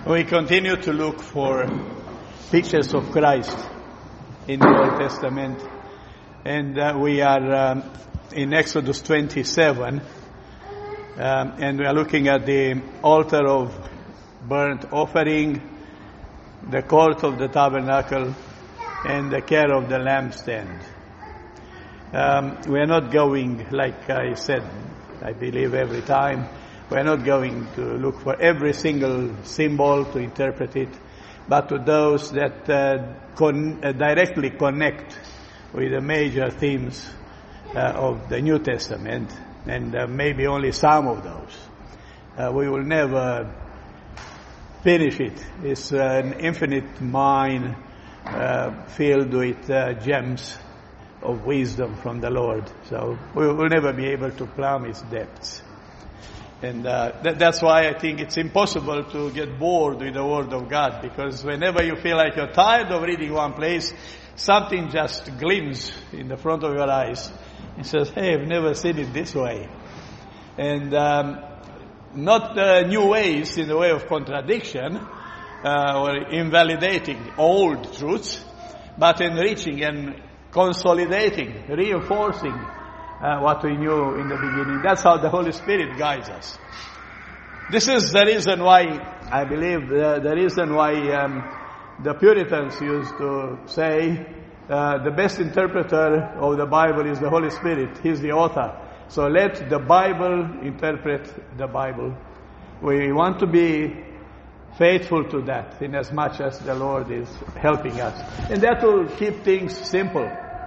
We continue to look for pictures of Christ in the Old Testament, and we are in Exodus 27, and we are looking at the altar of burnt offering, the court of the tabernacle, and the care of the lampstand. We are not going, like I said, I believe every time, we are not going to look for every single symbol to interpret it, but to those that directly connect with the major themes of the New Testament, and maybe only some of those. We will never finish it. It's an infinite mine filled with gems of wisdom from the Lord. So we will never be able to plumb its depths. And that's why I think it's impossible to get bored with the Word of God, because whenever you feel like you're tired of reading one place, something just gleams in the front of your eyes and says, hey, I've never seen it this way. And not new ways in the way of contradiction or invalidating old truths, but enriching and consolidating, reinforcing what we knew in the beginning. That's how the Holy Spirit guides us. This is the reason why, I believe, the reason why the Puritans used to say the best interpreter of the Bible is the Holy Spirit. He's the author. So let the Bible interpret the Bible. We want to be faithful to that in as much as the Lord is helping us. And that will keep things simple.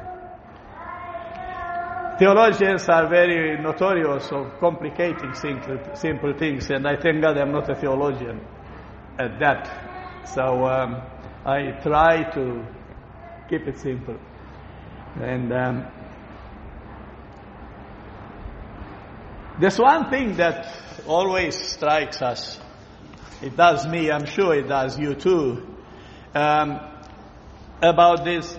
Theologians are very notorious of complicating simple things, and I thank God I'm not a theologian at that. So I try to keep it simple. And there's one thing that always strikes us. It does me, I'm sure it does you too, about this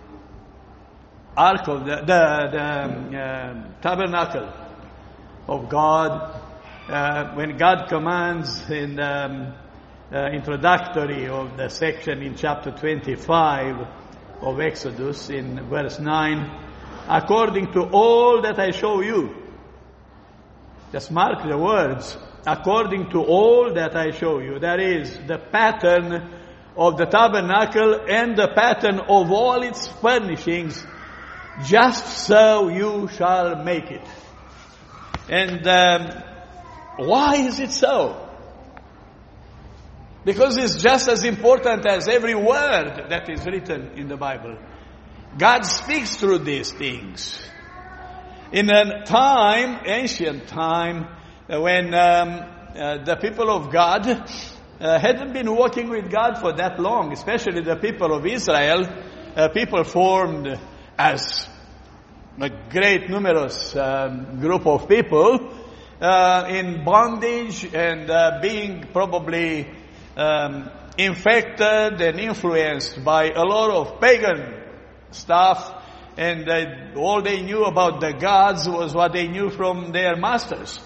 ark of the tabernacle of God. When God commands in the introductory of the section in chapter 25 of Exodus in verse 9, according to all that I show you. Just mark the words, according to all that I show you. That is the pattern of the tabernacle and the pattern of all its furnishings. Just so you shall make it. And why is it so? Because it's just as important as every word that is written in the Bible. God speaks through these things. In a time, ancient time, when the people of God hadn't been walking with God for that long, especially the people of Israel, people formed as a great numerous group of people in bondage and being probably infected and influenced by a lot of pagan stuff, and all they knew about the gods was what they knew from their masters.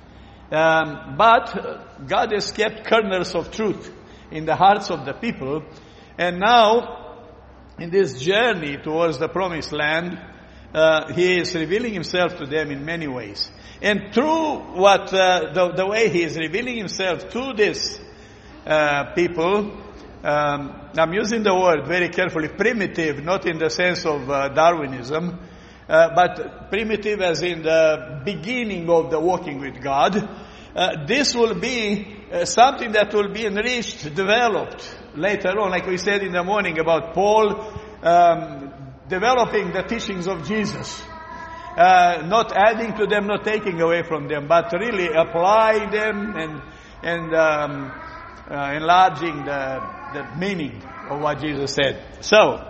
But God has kept kernels of truth in the hearts of the people, and now in this journey towards the promised land, He is revealing Himself to them in many ways. And through what the way He is revealing Himself to this people, I'm using the word very carefully, primitive, not in the sense of Darwinism, but primitive as in the beginning of the walking with God. This will be something that will be enriched, developed later on, like we said in the morning about Paul developing the teachings of Jesus. Not adding to them, not taking away from them, but really applying them and enlarging the meaning of what Jesus said. So,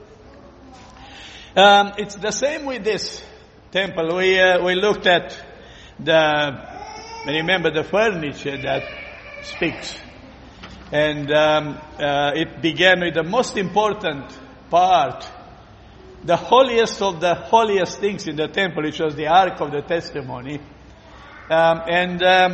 it's the same with this temple. We looked at remember the furniture that speaks. And it began with the most important part, the holiest of the holiest things in the temple, which was the Ark of the Testimony.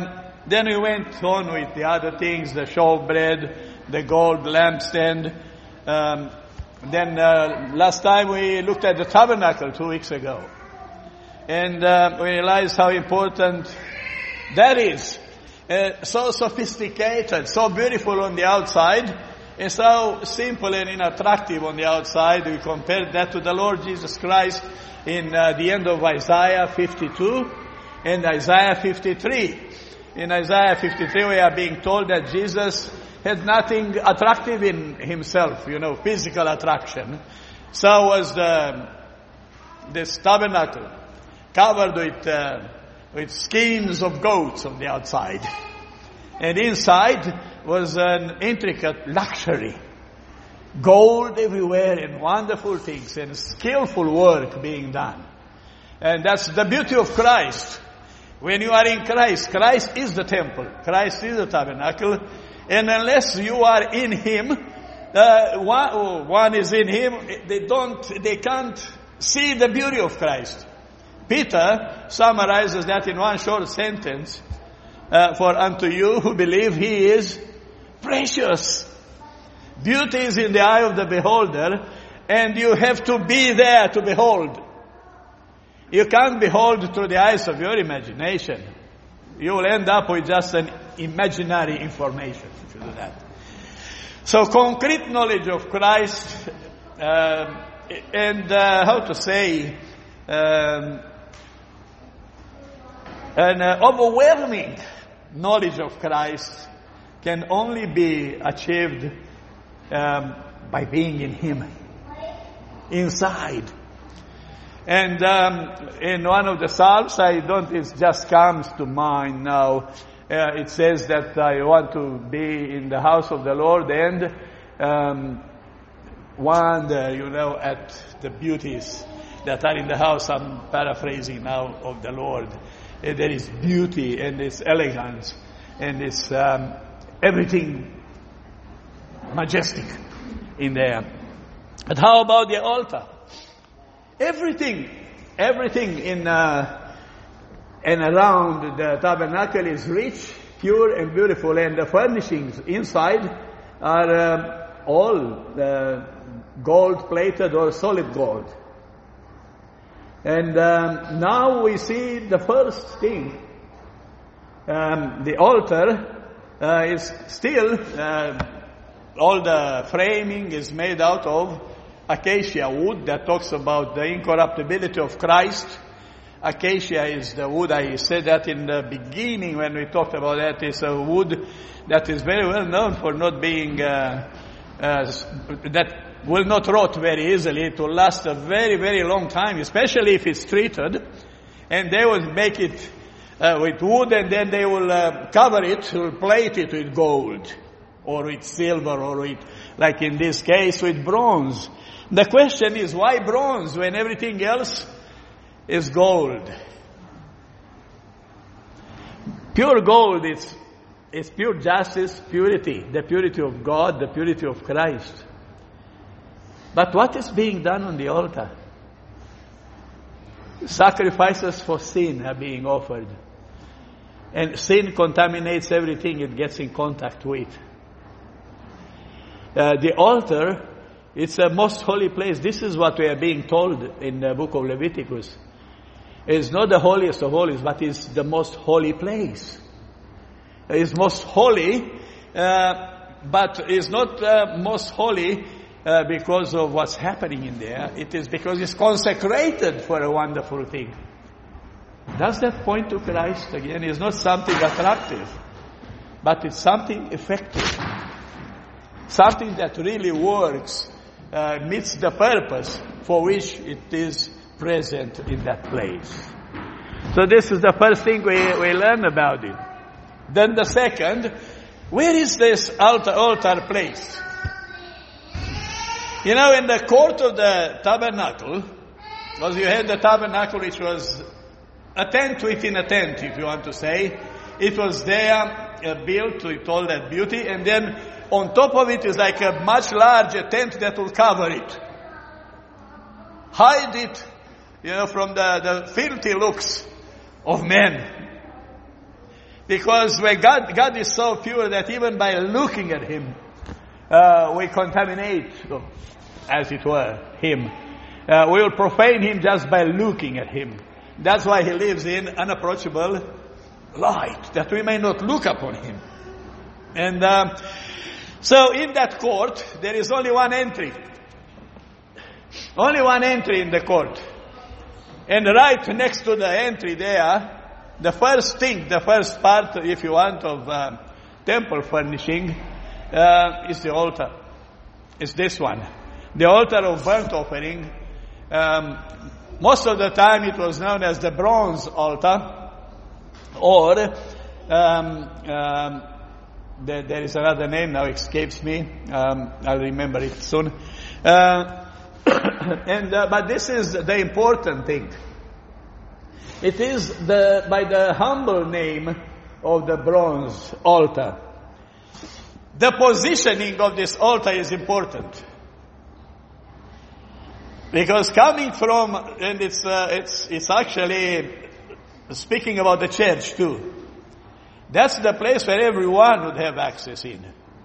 Then we went on with the other things, the showbread, the gold lampstand. Then last time we looked at the tabernacle 2 weeks ago. And we realized how important that is. So sophisticated, so beautiful on the outside, and so simple and unattractive on the outside. We compared that to the Lord Jesus Christ in the end of Isaiah 52 and Isaiah 53. In Isaiah 53 we are being told that Jesus had nothing attractive in himself, physical attraction. So was this tabernacle covered with skins of goats on the outside. And inside was an intricate luxury. Gold everywhere and wonderful things and skillful work being done. And that's the beauty of Christ. When you are in Christ, Christ is the temple. Christ is the tabernacle. And unless you are in Him, one is in Him, they can't see the beauty of Christ. Peter summarizes that in one short sentence. For unto you who believe, He is precious. Beauty is in the eye of the beholder, and you have to be there to behold. You can't behold through the eyes of your imagination. You will end up with just an imaginary information if you do that. So concrete knowledge of Christ, and an overwhelming knowledge of Christ can only be achieved by being in Him, inside. And in one of the Psalms, it just comes to mind now. It says that I want to be in the house of the Lord and wonder, at the beauties that are in the house. I'm paraphrasing now of the Lord. There is beauty and this elegance and this everything majestic in there. But how about the altar? Everything in and around the tabernacle is rich, pure, and beautiful, and the furnishings inside are all gold-plated or solid gold. And now we see the first thing. The altar is still, all the framing is made out of acacia wood that talks about the incorruptibility of Christ. Acacia is the wood, I said that in the beginning when we talked about that. It's a wood that is very well known for not being, that will not rot very easily. It will last a very, very long time, especially if it's treated. And they will make it with wood, and then they will cover it, will plate it with gold, or with silver, or with, like in this case, with bronze. The question is, why bronze when everything else is gold? Pure gold is pure justice, purity, the purity of God, the purity of Christ. But what is being done on the altar? Sacrifices for sin are being offered. And sin contaminates everything it gets in contact with. The altar, it's a most holy place. This is what we are being told in the book of Leviticus. It's not the holiest of holies, but it's the most holy place. It's most holy, but it's not most holy because of what's happening in there. It is because it's consecrated for a wonderful thing. Does that point to Christ? Again, it's not something attractive, but it's something effective. Something that really works, meets the purpose for which it is present in that place. So this is the first thing we learn about it. Then the second, where is this altar placed? In the court of the tabernacle, because you had the tabernacle which was a tent within a tent, if you want to say. It was there, built with all that beauty, and then on top of it is like a much larger tent that will cover it. Hide it, from the filthy looks of men. Because when God is so pure that even by looking at Him, we contaminate, as it were, Him. We will profane Him just by looking at Him. That's why He lives in unapproachable light, that we may not look upon Him. And so in that court, there is only one entry. Only one entry in the court. And right next to the entry there, the first part, if you want, of temple furnishing, is the altar. It's this one. The altar of burnt offering. Most of the time it was known as the bronze altar, or there is another name now escapes me. I'll remember it soon. But this is the important thing. It is by the humble name of the bronze altar. The positioning of this altar is important. Because coming from, and it's actually speaking about the church too. That's the place where everyone would have access in.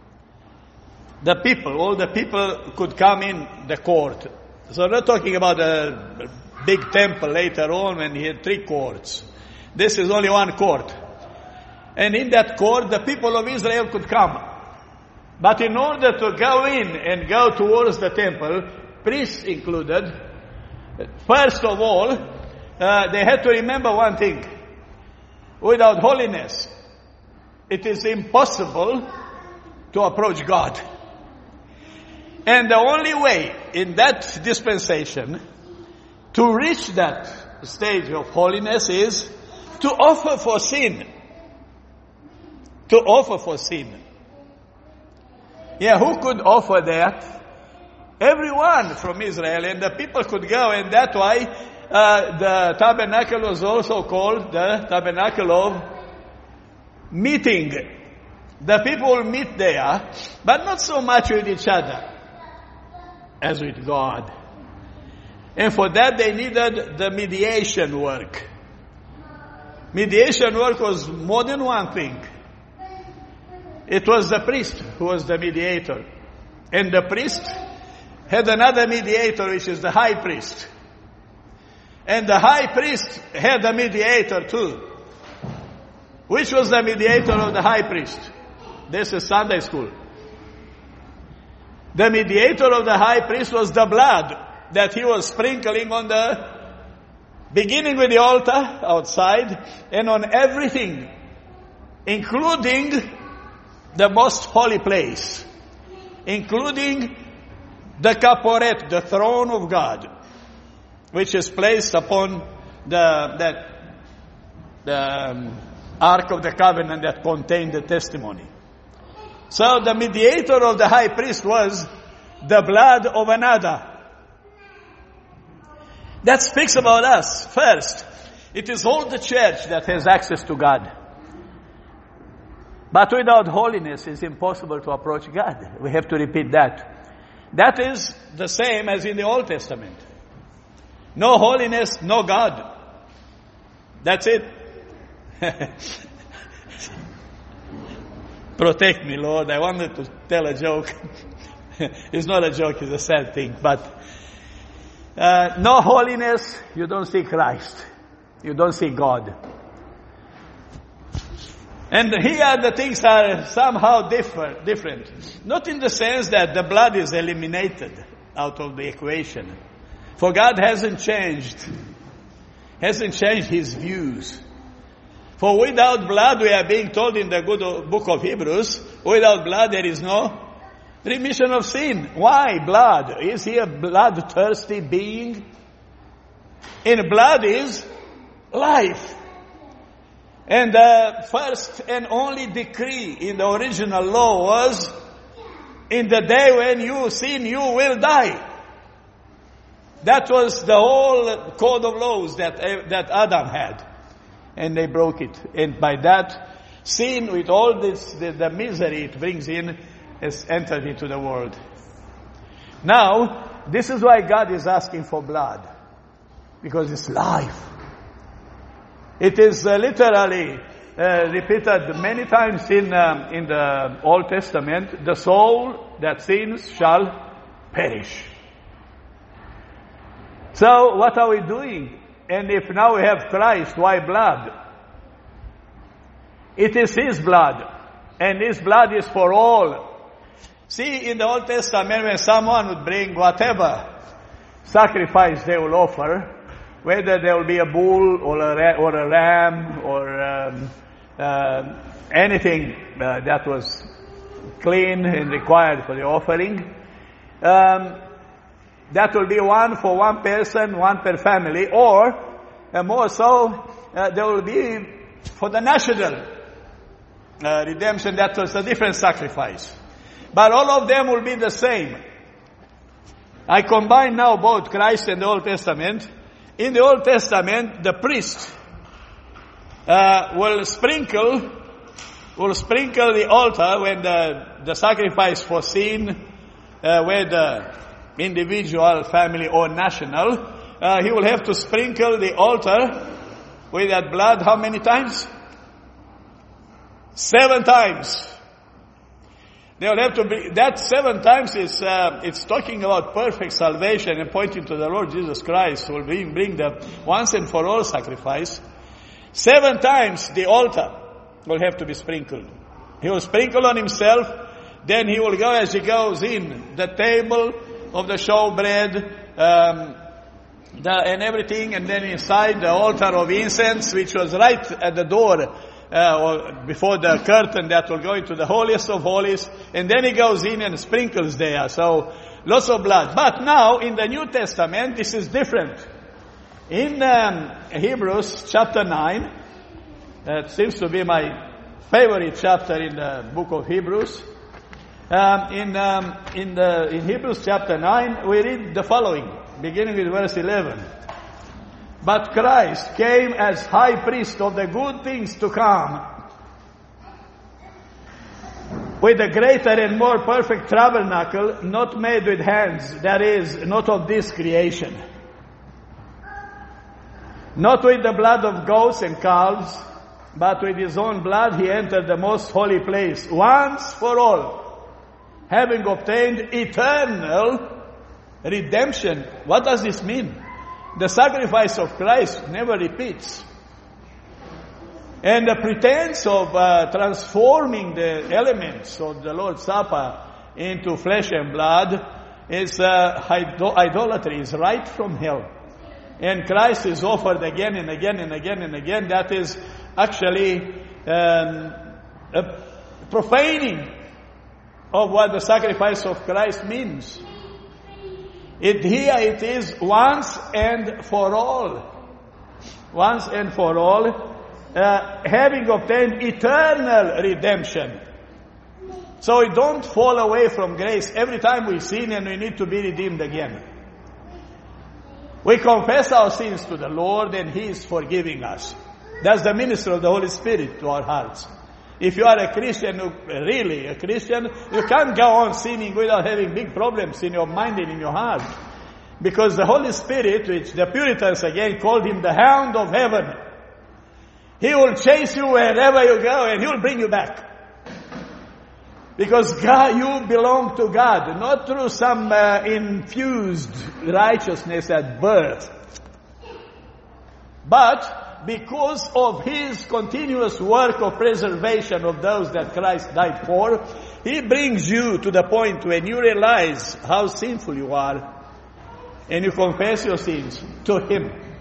All the people could come in the court. So we're not talking about a big temple later on when he had 3 courts. This is only one court. And in that court, the people of Israel could come. But in order to go in and go towards the temple, priests included, first of all, they had to remember one thing. Without holiness, it is impossible to approach God. And the only way in that dispensation to reach that stage of holiness is to offer for sin. To offer for sin. Yeah, who could offer that? Everyone from Israel, and the people could go, and that's why the tabernacle was also called the tabernacle of meeting. The people will meet there, but not so much with each other as with God. And for that they needed the mediation work. Mediation work was more than one thing. It was the priest who was the mediator. And the priest had another mediator, which is the high priest. And the high priest had a mediator too. Which was the mediator of the high priest? This is Sunday school. The mediator of the high priest was the blood that he was sprinkling on beginning with the altar outside and on everything, including the most holy place, including the kaporet, the throne of God, which is placed upon the Ark of the Covenant that contained the testimony. So the mediator of the high priest was the blood of another. That speaks about us. First, it is all the church that has access to God. But without holiness, it's impossible to approach God. We have to repeat that. That is the same as in the Old Testament. No holiness, no God. That's it. Protect me, Lord. I wanted to tell a joke. It's not a joke, it's a sad thing. But no holiness, you don't see Christ. You don't see God. And here the things are somehow different. Not in the sense that the blood is eliminated out of the equation. For God hasn't changed His views. For without blood, we are being told in the good book of Hebrews, without blood there is no remission of sin. Why blood? Is He a bloodthirsty being? In blood is life. And the first and only decree in the original law was, in the day when you sin, you will die. That was the whole code of laws that Adam had. And they broke it. And by that, sin with all this, the misery it brings in, has entered into the world. Now, this is why God is asking for blood. Because it's life. It is literally repeated many times in the Old Testament, the soul that sins shall perish. So what are we doing? And if now we have Christ, why blood? It is His blood, and His blood is for all. See, in the Old Testament, when someone would bring whatever sacrifice they will offer, whether there will be a bull or a ram or anything that was clean and required for the offering, that will be one for one person, one per family, or more so, there will be for the national redemption. That was a different sacrifice. But all of them will be the same. I combine now both Christ and the Old Testament. In the Old Testament, the priest will sprinkle the altar when the sacrifice for sin, whether individual, family, or national. He will have to sprinkle the altar with that blood how many times? 7 times. They will have to be, that 7 times is, it's talking about perfect salvation and pointing to the Lord Jesus Christ who will bring the once and for all sacrifice. 7 times the altar will have to be sprinkled. He will sprinkle on himself, then he will go as he goes in, the table of the showbread, and everything, and then inside the altar of incense, which was right at the door, or before the curtain that will go into the holiest of holies, and then he goes in and sprinkles there. So, lots of blood. But now, in the New Testament, this is different. In Hebrews chapter 9, it seems to be my favorite chapter in the book of Hebrews. In Hebrews chapter 9, we read the following, beginning with verse 11. But Christ came as high priest of the good things to come, with a greater and more perfect tabernacle, not made with hands, that is, not of this creation. Not with the blood of goats and calves, but with his own blood he entered the most holy place, once for all, having obtained eternal redemption. What does this mean? The sacrifice of Christ never repeats. And the pretense of transforming the elements of the Lord's Supper into flesh and blood is idolatry, is right from hell. And Christ is offered again and again and again and again. That is actually a profaning of what the sacrifice of Christ means. Here it is once and for all. Once and for all, having obtained eternal redemption. So we don't fall away from grace every time we sin and we need to be redeemed again. We confess our sins to the Lord and He is forgiving us. That's the ministry of the Holy Spirit to our hearts. If you are a Christian, really a Christian, you can't go on sinning without having big problems in your mind and in your heart. Because the Holy Spirit, which the Puritans again called Him the Hound of Heaven, He will chase you wherever you go and He will bring you back. Because God, you belong to God, not through some infused righteousness at birth, but because of His continuous work of preservation of those that Christ died for. He brings you to the point when you realize how sinful you are and you confess your sins to Him.